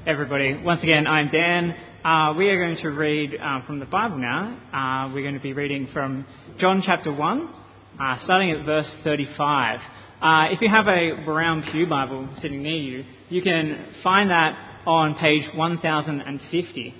everybody. Once again, I'm Dan. We are going to read from the Bible now. We're going to be reading from John chapter 1, starting at verse 35. If you have a brown pew Bible sitting near you, you can find that on page 1050.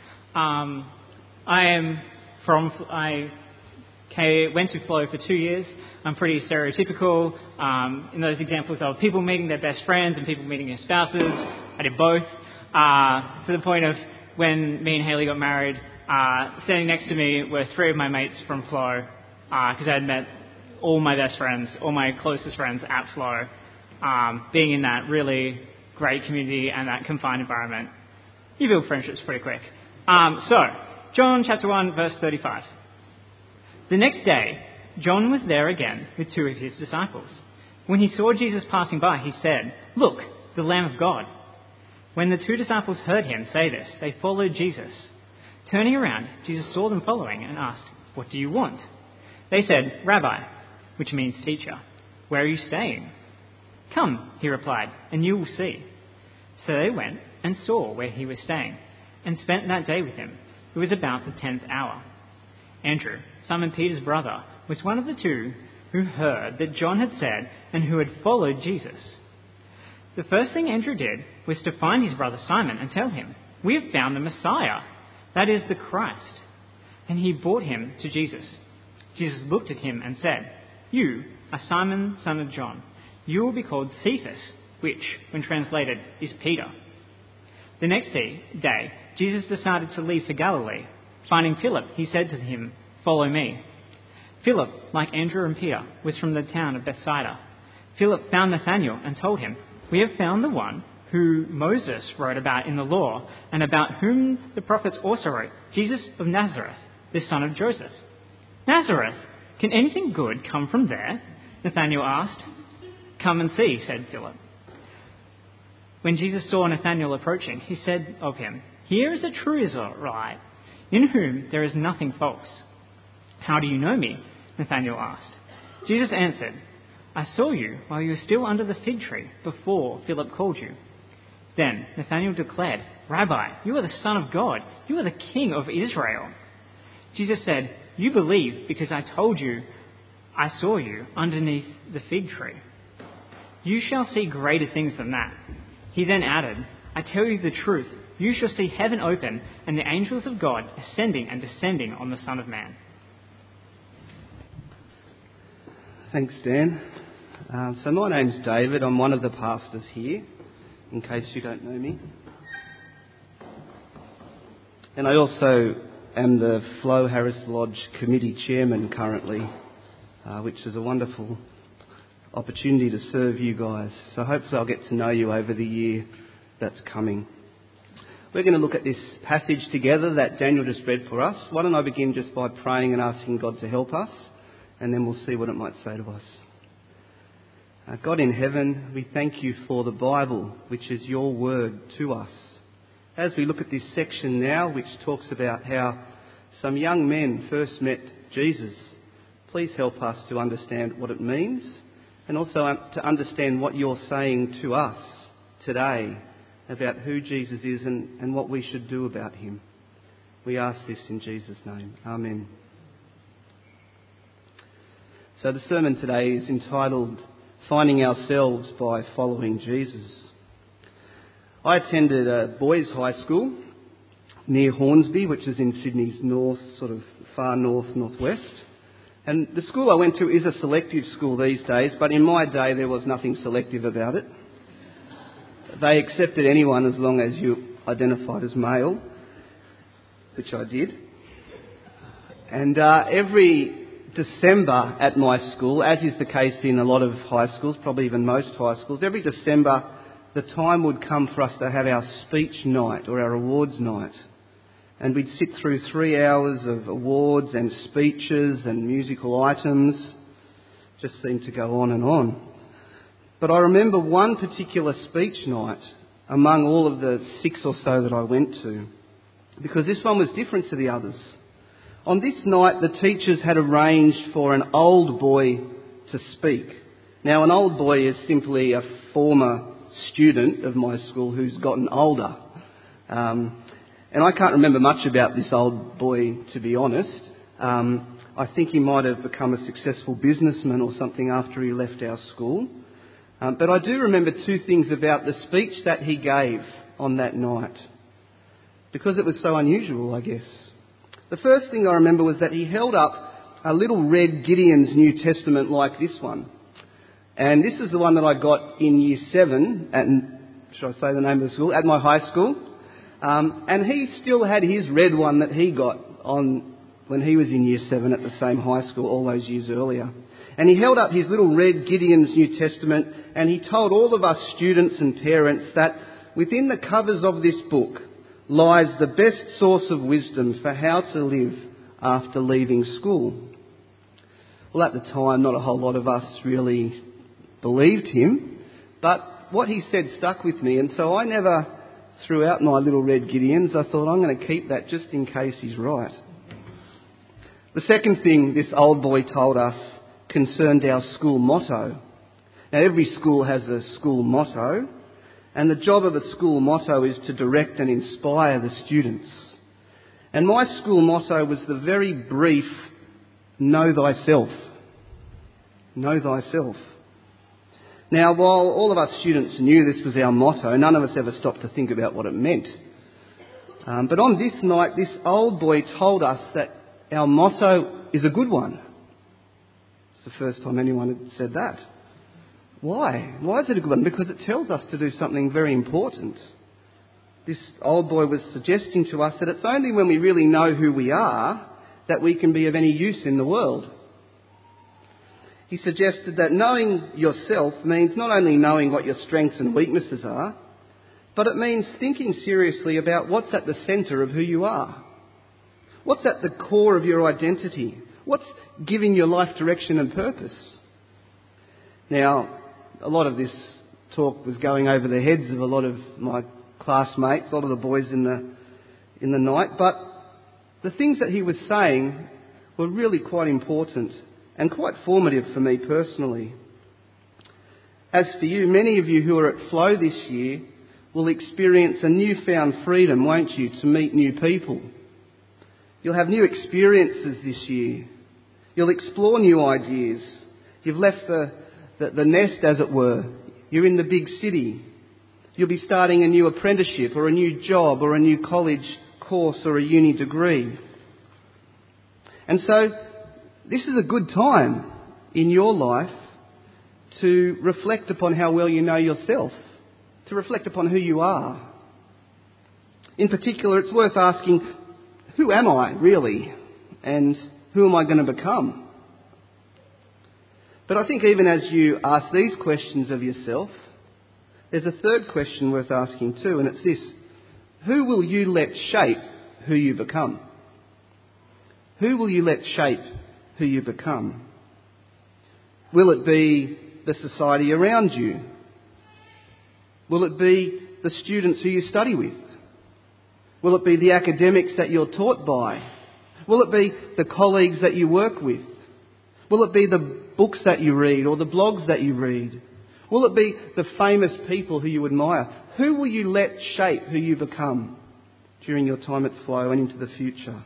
I went to Flow for 2 years. I'm pretty stereotypical in those examples of people meeting their best friends and people meeting their spouses. I did both, to the point of when me and Hayley got married, standing next to me were 3 of my mates from Flow, because I had met all my best friends, all my closest friends at Flow, being in that really great community and that confined environment. You build friendships pretty quick. So, John chapter 1, verse 35. The next day, John was there again with 2 of his disciples. When he saw Jesus passing by, he said, "Look, the Lamb of God." When the 2 disciples heard him say this, they followed Jesus. Turning around, Jesus saw them following and asked, "What do you want?" They said, "Rabbi," which means teacher, "where are you staying?" "Come," he replied, "and you will see." So they went and saw where he was staying and spent that day with him. It was about the 10th hour. Andrew, Simon Peter's brother, was one of the 2 who heard that John had said and who had followed Jesus. The first thing Andrew did was to find his brother Simon and tell him, "We have found the Messiah, that is the Christ." And he brought him to Jesus. Jesus looked at him and said, "You are Simon, son of John. You will be called Cephas," which, when translated, is Peter. The next day, Jesus decided to leave for Galilee. Finding Philip, he said to him, "Follow me." Philip, like Andrew and Peter, was from the town of Bethsaida. Philip found Nathanael and told him, "We have found the one who Moses wrote about in the law and about whom the prophets also wrote, Jesus of Nazareth, the son of Joseph." "Nazareth? Can anything good come from there?" Nathanael asked. "Come and see," said Philip. When Jesus saw Nathanael approaching, he said of him, "Here is a true Israelite, in whom there is nothing false." "How do you know me?" Nathanael asked. Jesus answered, "I saw you while you were still under the fig tree before Philip called you." Then Nathanael declared, "Rabbi, you are the Son of God. You are the King of Israel." Jesus said, "You believe because I told you I saw you underneath the fig tree. You shall see greater things than that." He then added, "I tell you the truth. You shall see heaven open and the angels of God ascending and descending on the Son of Man." Thanks, Dan. So my name's David. I'm one of the pastors here, in case you don't know me. And I also am the Flo Harris Lodge Committee Chairman currently, which is a wonderful opportunity to serve you guys. So hopefully I'll get to know you over the year that's coming. We're going to look at this passage together that Daniel just read for us. Why don't I begin just by praying and asking God to help us, and then we'll see what it might say to us. God in heaven, we thank you for the Bible, which is your word to us. As we look at this section now, which talks about how some young men first met Jesus, please help us to understand what it means and also to understand what you're saying to us today about who Jesus is and what we should do about him. We ask this in Jesus' name. Amen. So the sermon today is entitled "Finding Ourselves by Following Jesus." I attended a boys' high school near Hornsby, which is in Sydney's north, sort of far northwest. And the school I went to is a selective school these days, but in my day there was nothing selective about it. They accepted anyone as long as you identified as male, which I did. And every December at my school, as is the case in a lot of high schools, probably even most high schools, every December the time would come for us to have our speech night or our awards night. And we'd sit through 3 hours of awards and speeches and musical items. Just seemed to go on and on. But I remember one particular speech night among all of the 6 or so that I went to, because this one was different to the others. On this night, the teachers had arranged for an old boy to speak. Now, an old boy is simply a former student of my school who's gotten older. And I can't remember much about this old boy, to be honest. I think he might have become a successful businessman or something after he left our school. But I do remember two things about the speech that he gave on that night, because it was so unusual, I guess. The first thing I remember was that he held up a little red Gideon's New Testament like this one. And this is the one that I got in Year 7, should I say the name of the school? At my high school. And he still had his red one that he got on when he was in Year 7 at the same high school all those years earlier. And he held up his little red Gideon's New Testament, and he told all of us students and parents that within the covers of this book lies the best source of wisdom for how to live after leaving school. Well, at the time, not a whole lot of us really believed him, but what he said stuck with me, and so I never threw out my little red Gideons. I thought, I'm going to keep that just in case he's right. The second thing this old boy told us concerned our school motto. Now, every school has a school motto, and the job of a school motto is to direct and inspire the students. And my school motto was the very brief, know thyself. Know thyself. Now, while all of us students knew this was our motto, none of us ever stopped to think about what it meant. But on this night, this old boy told us that our motto is a good one. It's the first time anyone had said that. Why? Why is it a good one? Because it tells us to do something very important. This old boy was suggesting to us that it's only when we really know who we are that we can be of any use in the world. He suggested that knowing yourself means not only knowing what your strengths and weaknesses are, but it means thinking seriously about what's at the centre of who you are. What's at the core of your identity? What's giving your life direction and purpose? Now, a lot of this talk was going over the heads of a lot of my classmates, a lot of the boys in the night, but the things that he was saying were really quite important and quite formative for me personally. As for you, many of you who are at Flow this year will experience a newfound freedom, won't you, to meet new people. You'll have new experiences this year. You'll explore new ideas. You've left the nest, as it were. You're in the big city. You'll be starting a new apprenticeship or a new job or a new college course or a uni degree. And so this is a good time in your life to reflect upon how well you know yourself, to reflect upon who you are. In particular, it's worth asking, who am I really? And who am I going to become? But I think even as you ask these questions of yourself, there's a third question worth asking too, and it's this: who will you let shape who you become? Who will you let shape who you become? Will it be the society around you? Will it be the students who you study with? Will it be the academics that you're taught by? Will it be the colleagues that you work with? Will it be the books that you read or the blogs that you read? Will it be the famous people who you admire? Who will you let shape who you become during your time at Flow and into the future?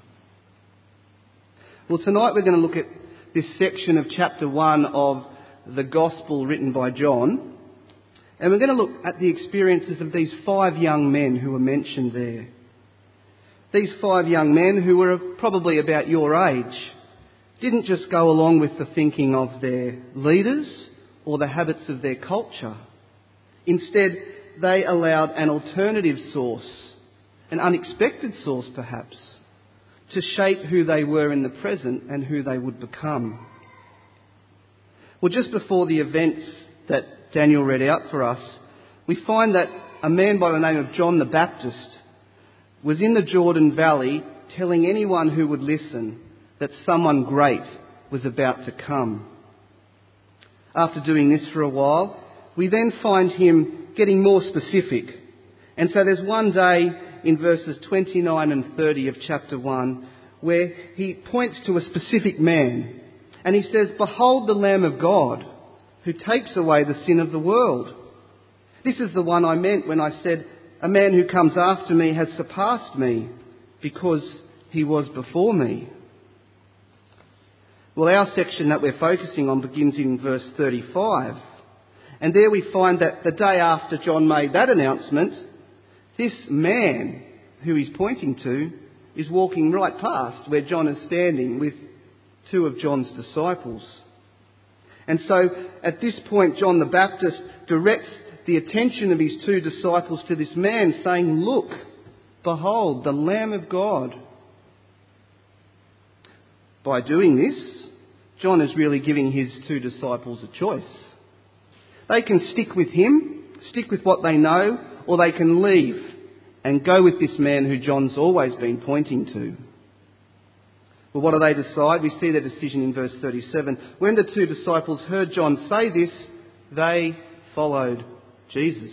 Well, tonight we're going to look at this section of chapter 1 of the Gospel written by John. And we're going to look at the experiences of these 5 young men who are mentioned there. These 5 young men who were probably about your age didn't just go along with the thinking of their leaders or the habits of their culture. Instead, they allowed an alternative source, an unexpected source perhaps, to shape who they were in the present and who they would become. Well, just before the events that Daniel read out for us, we find that a man by the name of John the Baptist was in the Jordan Valley telling anyone who would listen that someone great was about to come. After doing this for a while, we then find him getting more specific. And so there's one day in verses 29 and 30 of chapter 1 where he points to a specific man and he says, "Behold the Lamb of God who takes away the sin of the world. This is the one I meant when I said, A man who comes after me has surpassed me because he was before me. Well, our section that we're focusing on begins in verse 35. And there we find that the day after John made that announcement, this man who he's pointing to is walking right past where John is standing with two of John's disciples. And so at this point, John the Baptist directs the attention of his two disciples to this man, saying, "Look, behold, the Lamb of God." By doing this, John is really giving his two disciples a choice. They can stick with him, stick with what they know, or they can leave and go with this man who John's always been pointing to. Well, what do they decide? We see their decision in verse 37. When the two disciples heard John say this, they followed Jesus.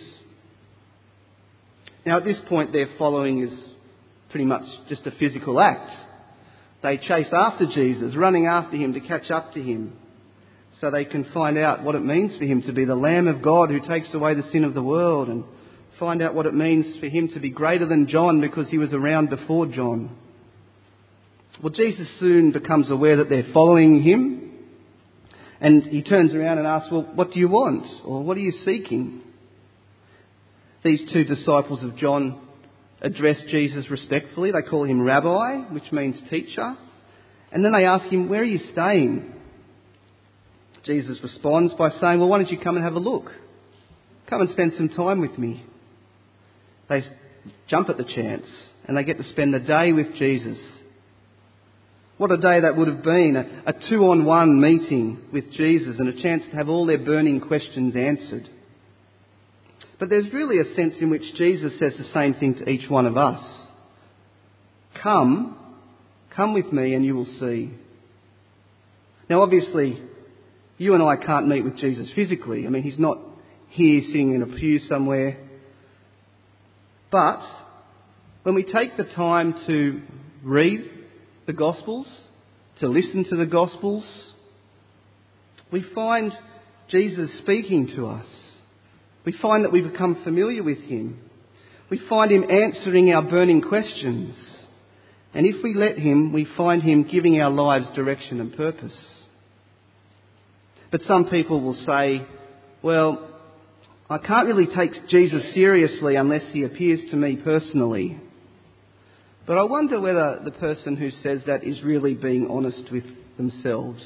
Now, at this point, their following is pretty much just a physical act. They chase after Jesus, running after him to catch up to him, so they can find out what it means for him to be the Lamb of God who takes away the sin of the world, and find out what it means for him to be greater than John because he was around before John. Well, Jesus soon becomes aware that they're following him, and he turns around and asks, "Well, what do you want? Or what are you seeking?" These two disciples of John address Jesus respectfully. They call him Rabbi, which means teacher. And then they ask him, "Where are you staying?" Jesus responds by saying, "Well, why don't you come and have a look? Come and spend some time with me." They jump at the chance and they get to spend the day with Jesus. What a day that would have been, a 2-on-1 meeting with Jesus and a chance to have all their burning questions answered. But there's really a sense in which Jesus says the same thing to each one of us. Come with me and you will see. Now obviously, you and I can't meet with Jesus physically. I mean, he's not here sitting in a pew somewhere. But when we take the time to read the Gospels, to listen to the Gospels, we find Jesus speaking to us. We find that we become familiar with him. We find him answering our burning questions. And if we let him, we find him giving our lives direction and purpose. But some people will say, "Well, I can't really take Jesus seriously unless he appears to me personally." But I wonder whether the person who says that is really being honest with themselves.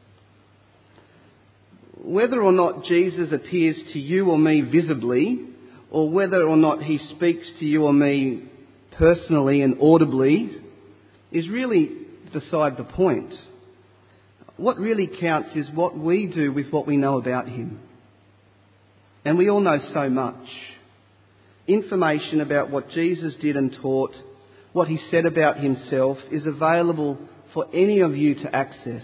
Whether or not Jesus appears to you or me visibly, or whether or not he speaks to you or me personally and audibly, is really beside the point. What really counts is what we do with what we know about him. And we all know so much. Information about what Jesus did and taught, what he said about himself, is available for any of you to access.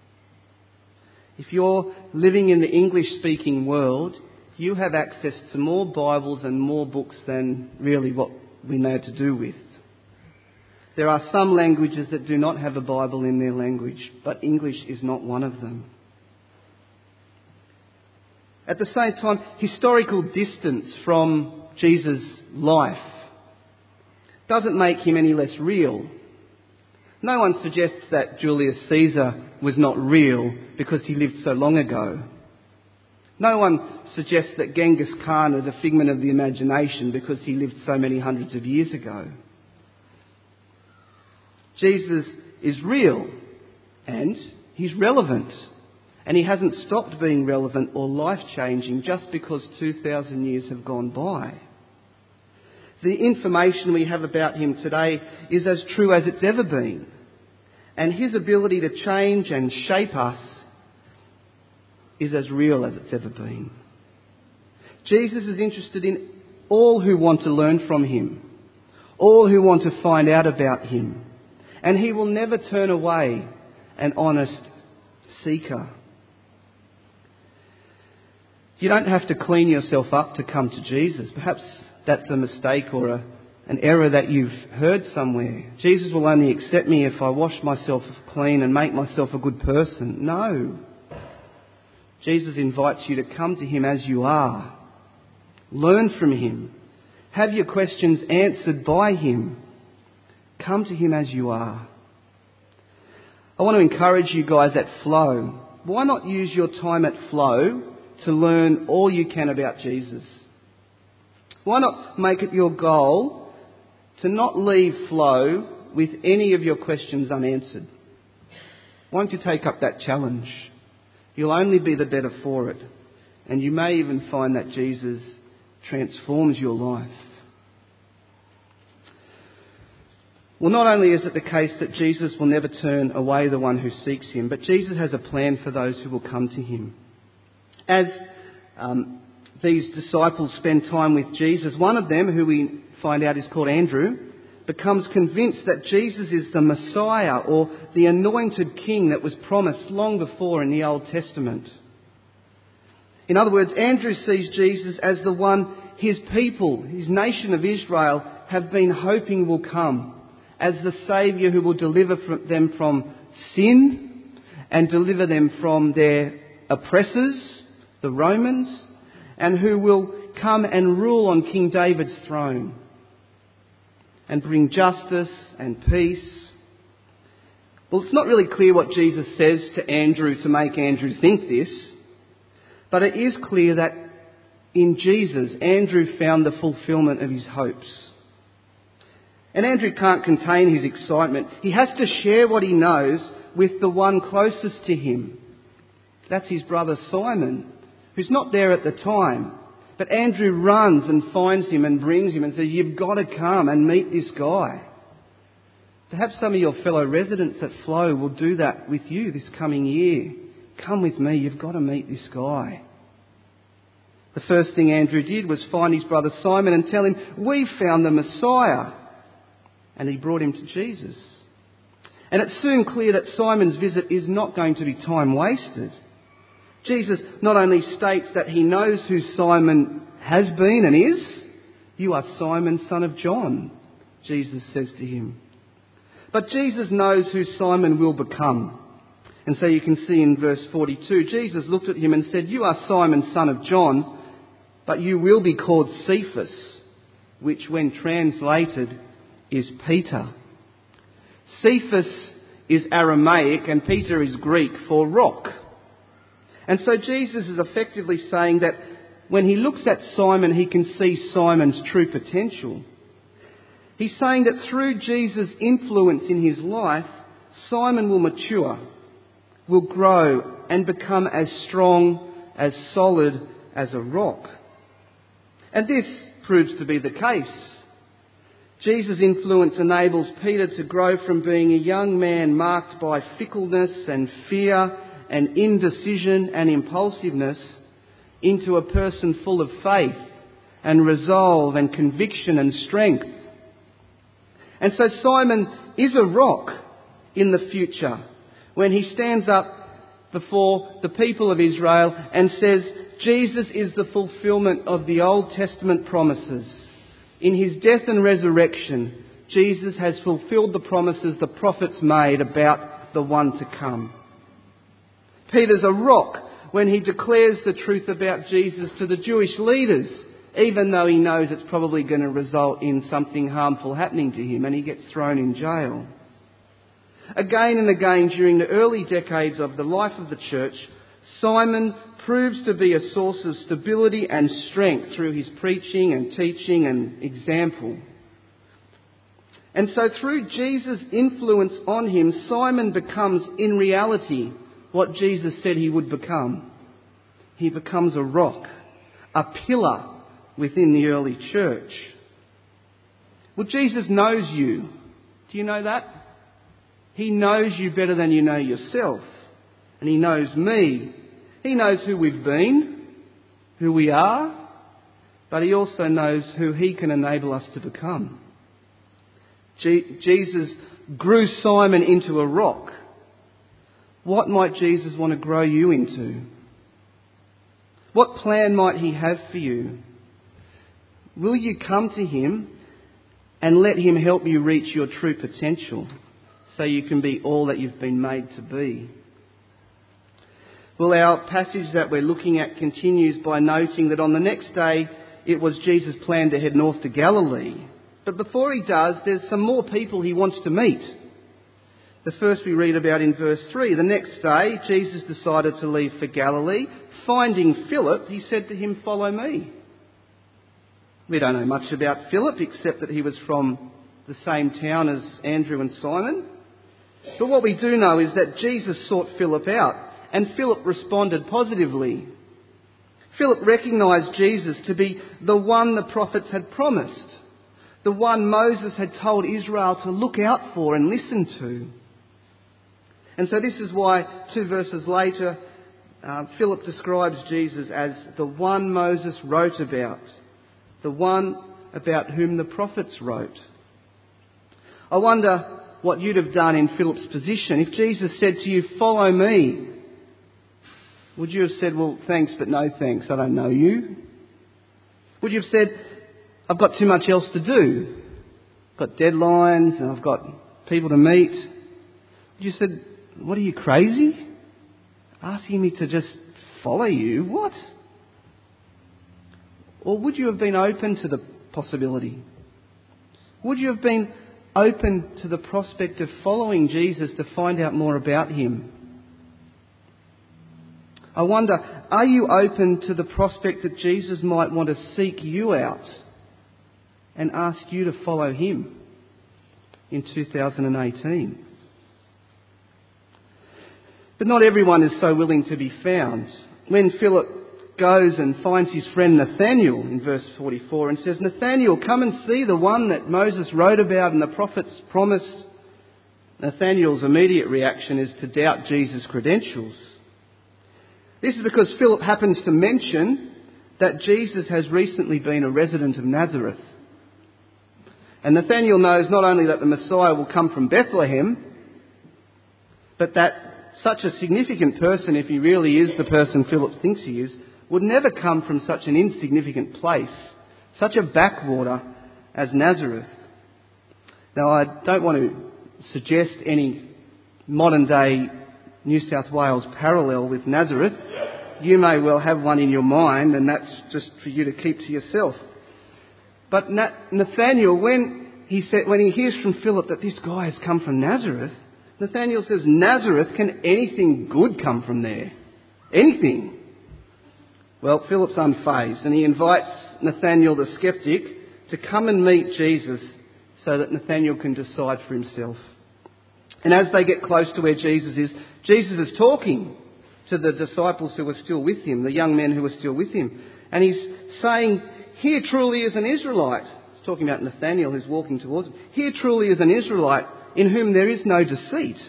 If you're living in the English-speaking world, you have access to more Bibles and more books than really what we know to do with. There are some languages that do not have a Bible in their language, but English is not one of them. At the same time, historical distance from Jesus' life doesn't make him any less real. No one suggests that Julius Caesar was not real because he lived so long ago. No one suggests that Genghis Khan was a figment of the imagination because he lived so many hundreds of years ago. Jesus is real and he's relevant. And he hasn't stopped being relevant or life-changing just because 2,000 years have gone by. The information we have about him today is as true as it's ever been. And his ability to change and shape us is as real as it's ever been. Jesus is interested in all who want to learn from him, all who want to find out about him. And he will never turn away an honest seeker. You don't have to clean yourself up to come to Jesus. Perhaps that's a mistake or an error that you've heard somewhere. Jesus will only accept me if I wash myself clean and make myself a good person. No. Jesus invites you to come to him as you are. Learn from him. Have your questions answered by him. Come to him as you are. I want to encourage you guys at Flow. Why not use your time at Flow to learn all you can about Jesus? Why not make it your goal to not leave Flow with any of your questions unanswered? Why don't you take up that challenge? You'll only be the better for it. And you may even find that Jesus transforms your life. Well, not only is it the case that Jesus will never turn away the one who seeks him, but Jesus has a plan for those who will come to him. As these disciples spend time with Jesus, one of them, who we find out is called Andrew, becomes convinced that Jesus is the Messiah, or the anointed king that was promised long before in the Old Testament. In other words, Andrew sees Jesus as the one his people, his nation of Israel, have been hoping will come, as the Saviour who will deliver them from sin and deliver them from their oppressors, the Romans, and who will come and rule on King David's throne and bring justice and peace. Well, it's not really clear what Jesus says to Andrew to make Andrew think this, but it is clear that in Jesus, Andrew found the fulfilment of his hopes. And Andrew can't contain his excitement. He has to share what he knows with the one closest to him. That's his brother Simon, who's not there at the time. But Andrew runs and finds him and brings him and says, "You've got to come and meet this guy." Perhaps some of your fellow residents at Flow will do that with you this coming year. Come with me, you've got to meet this guy. The first thing Andrew did was find his brother Simon and tell him, "We found the Messiah." And he brought him to Jesus. And it's soon clear that Simon's visit is not going to be time wasted. Jesus not only states that he knows who Simon has been and is. "You are Simon, son of John," Jesus says to him. But Jesus knows who Simon will become. And so you can see in verse 42, Jesus looked at him and said, "You are Simon, son of John, but you will be called Cephas," which when translated is Peter. Cephas is Aramaic and Peter is Greek for rock. And so Jesus is effectively saying that when he looks at Simon, he can see Simon's true potential. He's saying that through Jesus' influence in his life, Simon will mature, will grow and become as strong, as solid as a rock. And this proves to be the case. Jesus' influence enables Peter to grow from being a young man marked by fickleness and fear and indecision and impulsiveness into a person full of faith and resolve and conviction and strength. And so Simon is a rock in the future when he stands up before the people of Israel and says, Jesus is the fulfilment of the Old Testament promises. In his death and resurrection, Jesus has fulfilled the promises the prophets made about the one to come. Peter's a rock when he declares the truth about Jesus to the Jewish leaders, even though he knows it's probably going to result in something harmful happening to him and he gets thrown in jail. Again and again during the early decades of the life of the church, Simon proves to be a source of stability and strength through his preaching and teaching and example. And so through Jesus' influence on him, Simon becomes in reality what Jesus said he would become. He becomes a rock, a pillar within the early church. Well, Jesus knows you. Do you know that? He knows you better than you know yourself. And he knows me. He knows who we've been, who we are, but he also knows who he can enable us to become. Jesus grew Simon into a rock. What might Jesus want to grow you into? What plan might he have for you? Will you come to him and let him help you reach your true potential so you can be all that you've been made to be? Well, our passage that we're looking at continues by noting that on the next day, it was Jesus' plan to head north to Galilee. But before he does, there's some more people he wants to meet. The first we read about in verse 3. The next day, Jesus decided to leave for Galilee. Finding Philip, he said to him, "Follow me." We don't know much about Philip, except that he was from the same town as Andrew and Simon. But what we do know is that Jesus sought Philip out, and Philip responded positively. Philip recognised Jesus to be the one the prophets had promised, the one Moses had told Israel to look out for and listen to. And so this is why 2 verses later, Philip describes Jesus as the one Moses wrote about, the one about whom the prophets wrote. I wonder what you'd have done in Philip's position. If Jesus said to you, "Follow me," would you have said, "Well, thanks, but no thanks, I don't know you"? Would you have said, "I've got too much else to do. I've got deadlines and I've got people to meet"? Would you have said, "What are you, crazy? Asking me to just follow you? What?" Or would you have been open to the possibility? Would you have been open to the prospect of following Jesus to find out more about him? I wonder, are you open to the prospect that Jesus might want to seek you out and ask you to follow him in 2018? But not everyone is so willing to be found. When Philip goes and finds his friend Nathanael in verse 44 and says, "Nathanael, come and see the one that Moses wrote about and the prophets promised," Nathanael's immediate reaction is to doubt Jesus' credentials. This is because Philip happens to mention that Jesus has recently been a resident of Nazareth. And Nathanael knows not only that the Messiah will come from Bethlehem, but that such a significant person, if he really is the person Philip thinks he is, would never come from such an insignificant place, such a backwater as Nazareth. Now, I don't want to suggest any modern-day New South Wales parallel with Nazareth. You may well have one in your mind, and that's just for you to keep to yourself. But Nathanael, when he hears from Philip that this guy has come from Nazareth, Nathanael says, "Nazareth, can anything good come from there? Anything?" Well, Philip's unfazed, and he invites Nathanael the skeptic to come and meet Jesus so that Nathanael can decide for himself. And as they get close to where Jesus is talking to the disciples who were still with him, the young men who were still with him. And he's saying, "Here truly is an Israelite." He's talking about Nathanael who's walking towards him. "Here truly is an Israelite in whom there is no deceit."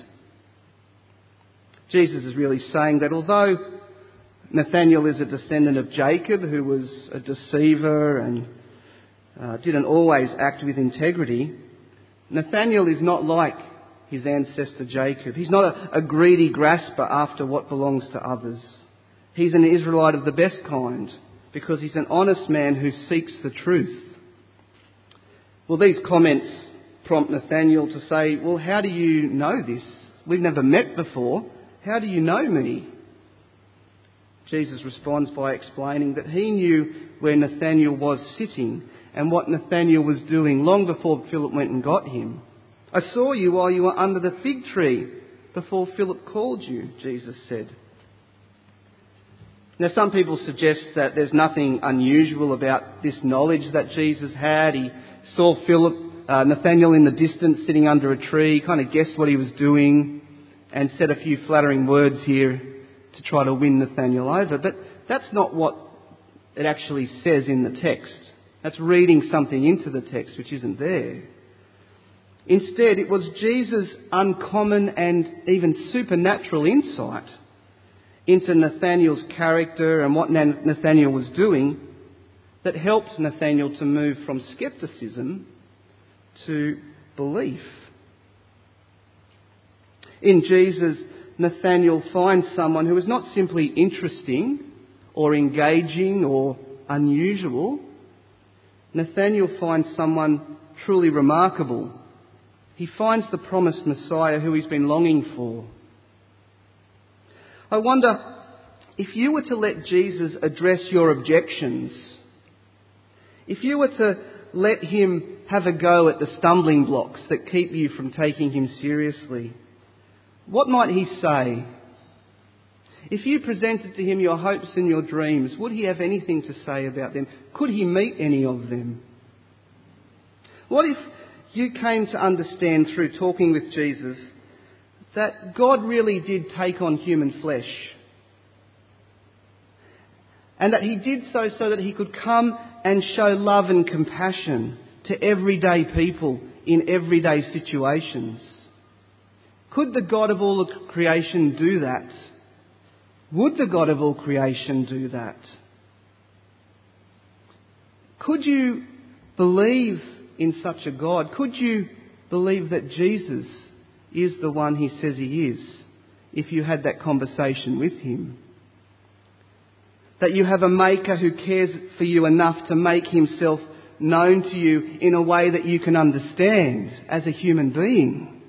Jesus is really saying that although Nathanael is a descendant of Jacob, who was a deceiver and didn't always act with integrity, Nathanael is not like his ancestor Jacob. He's not a greedy grasper after what belongs to others. He's an Israelite of the best kind because he's an honest man who seeks the truth. Well, these comments prompt Nathanael to say, "Well, how do you know this? We've never met before. How do you know me?" Jesus responds by explaining that he knew where Nathanael was sitting and what Nathanael was doing long before Philip went and got him. "I saw you while you were under the fig tree before Philip called you," Jesus said. Now, some people suggest that there's nothing unusual about this knowledge that Jesus had. He saw Nathanael in the distance sitting under a tree, kind of guessed what he was doing and said a few flattering words here to try to win Nathanael over. But that's not what it actually says in the text. That's reading something into the text which isn't there. Instead, it was Jesus' uncommon and even supernatural insight into Nathanael's character and what Nathanael was doing that helped Nathanael to move from scepticism to belief. In Jesus, Nathanael finds someone who is not simply interesting or engaging or unusual. Nathanael finds someone truly remarkable. He finds the promised Messiah who he's been longing for. I wonder, if you were to let Jesus address your objections if you were to let him have a go at the stumbling blocks that keep you from taking him seriously, what might he say? If you presented to him your hopes and your dreams, would he have anything to say about them? Could he meet any of them? What if you came to understand through talking with Jesus that God really did take on human flesh, and that he did so that he could come and show love and compassion to everyday people in everyday situations? Could the God of all creation do that? Would the God of all creation do that? Could you believe in such a God? Could you believe that Jesus is the one he says he is, if you had that conversation with him? That you have a maker who cares for you enough to make himself known to you in a way that you can understand as a human being?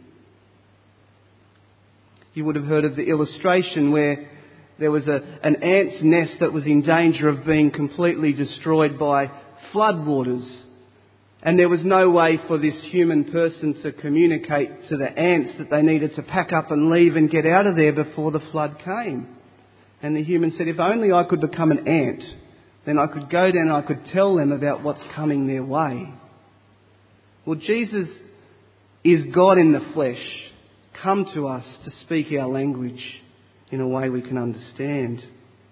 You would have heard of the illustration where there was an ant's nest that was in danger of being completely destroyed by floodwaters. And there was no way for this human person to communicate to the ants that they needed to pack up and leave and get out of there before the flood came. And the human said, if only I could become an ant, then I could go down and I could tell them about what's coming their way. Well, Jesus is God in the flesh, come to us to speak our language in a way we can understand.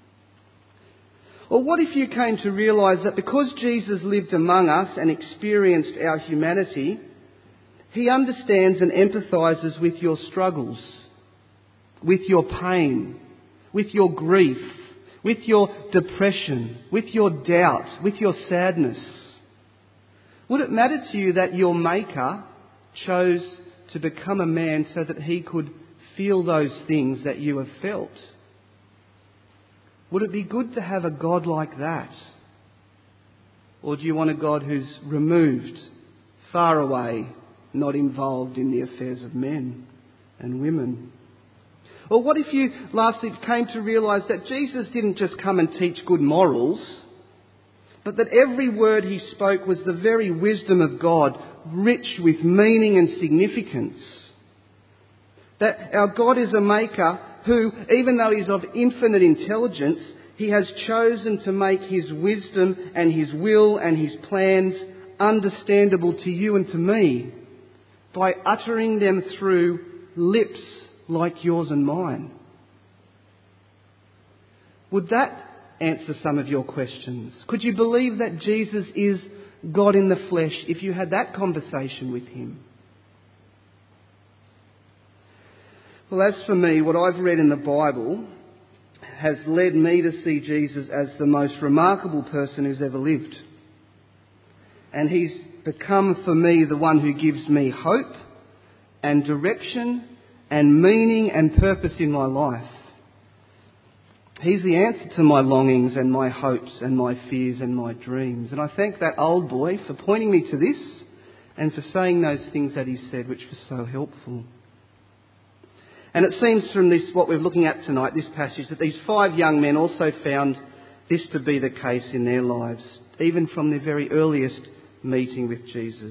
Or what if you came to realise that because Jesus lived among us and experienced our humanity, he understands and empathises with your struggles, with your pain, with your grief, with your depression, with your doubt, with your sadness? Would it matter to you that your Maker chose to become a man so that he could feel those things that you have felt? Would it be good to have a God like that? Or do you want a God who's removed, far away, not involved in the affairs of men and women? Or what if you lastly came to realise that Jesus didn't just come and teach good morals, but that every word he spoke was the very wisdom of God, rich with meaning and significance? That our God is a maker who, even though he's of infinite intelligence, he has chosen to make his wisdom and his will and his plans understandable to you and to me by uttering them through lips like yours and mine. Would that answer some of your questions? Could you believe that Jesus is God in the flesh if you had that conversation with him? Well, as for me, what I've read in the Bible has led me to see Jesus as the most remarkable person who's ever lived. And he's become for me the one who gives me hope and direction and meaning and purpose in my life. He's the answer to my longings and my hopes and my fears and my dreams. And I thank that old boy for pointing me to this and for saying those things that he said, which was so helpful. And it seems from this, what we're looking at tonight, this passage, that these 5 young men also found this to be the case in their lives, even from their very earliest meeting with Jesus.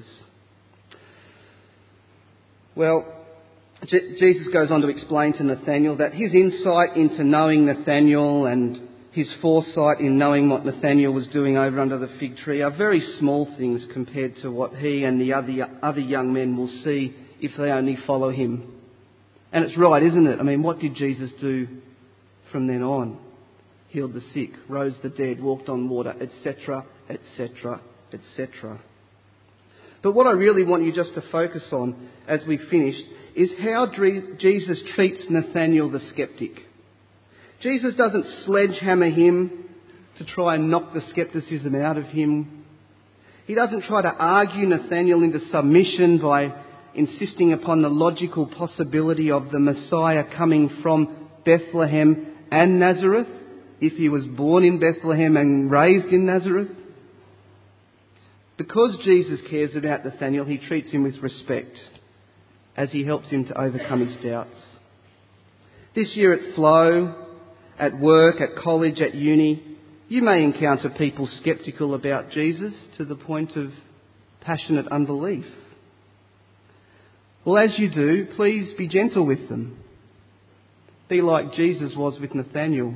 Well, Jesus goes on to explain to Nathanael that his insight into knowing Nathanael and his foresight in knowing what Nathanael was doing over under the fig tree are very small things compared to what he and the other young men will see if they only follow him. And it's right, isn't it? I mean, what did Jesus do from then on? Healed the sick, rose the dead, walked on water, etc., etc., etc. But what I really want you just to focus on as we finish is how Jesus treats Nathanael the skeptic. Jesus doesn't sledgehammer him to try and knock the scepticism out of him. He doesn't try to argue Nathanael into submission by insisting upon the logical possibility of the Messiah coming from Bethlehem and Nazareth, if he was born in Bethlehem and raised in Nazareth. Because Jesus cares about Nathanael, he treats him with respect as he helps him to overcome his doubts. This year at Flow, at work, at college, at uni, You may encounter people sceptical about Jesus to the point of passionate unbelief. Well, as you do, please be gentle with them. Be like Jesus was with Nathanael.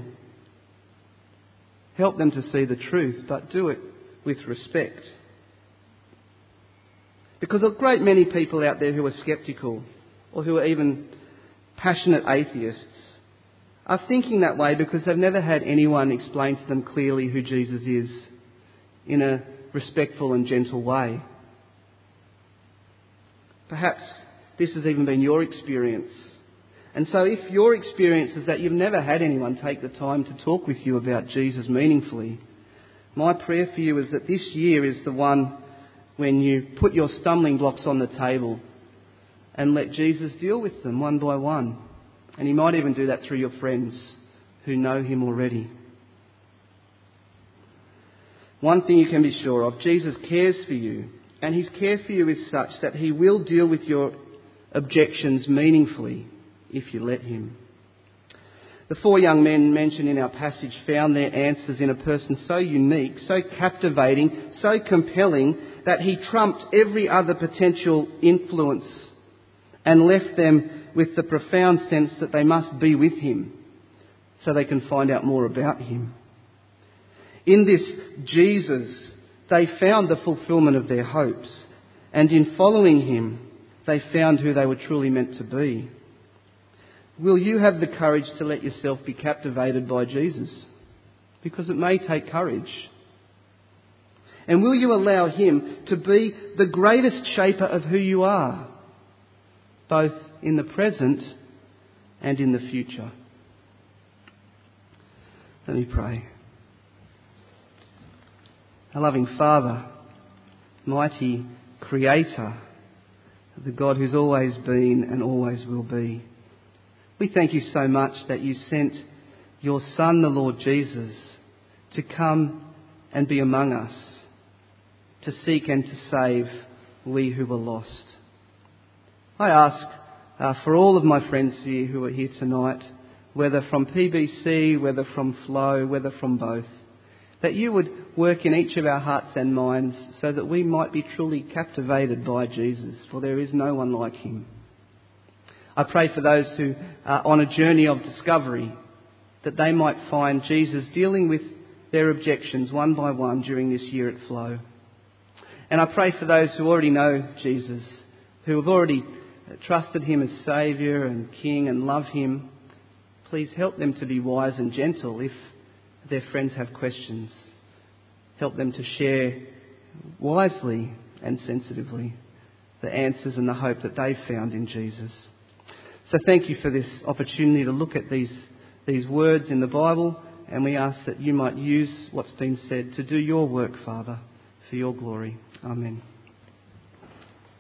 Help them to see the truth, but do it with respect. Because a great many people out there who are sceptical, or who are even passionate atheists, are thinking that way because they've never had anyone explain to them clearly who Jesus is in a respectful and gentle way. Perhaps this has even been your experience. And so if your experience is that you've never had anyone take the time to talk with you about Jesus meaningfully, my prayer for you is that this year is the one when you put your stumbling blocks on the table and let Jesus deal with them one by one. And he might even do that through your friends who know him already. One thing you can be sure of, Jesus cares for you, and his care for you is such that he will deal with your objections meaningfully if you let him. The 4 young men mentioned in our passage found their answers in a person so unique, so captivating, so compelling that he trumped every other potential influence and left them with the profound sense that they must be with him so they can find out more about him. In this Jesus, they found the fulfilment of their hopes, and in following him, they found who they were truly meant to be. Will you have the courage to let yourself be captivated by Jesus? Because it may take courage. And will you allow him to be the greatest shaper of who you are, both in the present and in the future? Let me pray. Our loving Father, mighty Creator, the God who's always been and always will be, we thank you so much that you sent your Son, the Lord Jesus, to come and be among us, to seek and to save we who were lost. I ask for all of my friends here who are here tonight, whether from PBC, whether from Flow, whether from both, that you would work in each of our hearts and minds so that we might be truly captivated by Jesus, for there is no one like him. I pray for those who are on a journey of discovery, that they might find Jesus dealing with their objections one by one during this year at Flow. And I pray for those who already know Jesus, who have already trusted him as Saviour and King and love him. Please help them to be wise and gentle if their friends have questions. Help them to share wisely and sensitively the answers and the hope that they've found in Jesus. So thank you for this opportunity to look at these words in the Bible, and we ask that you might use what's been said to do your work, Father, for your glory. Amen.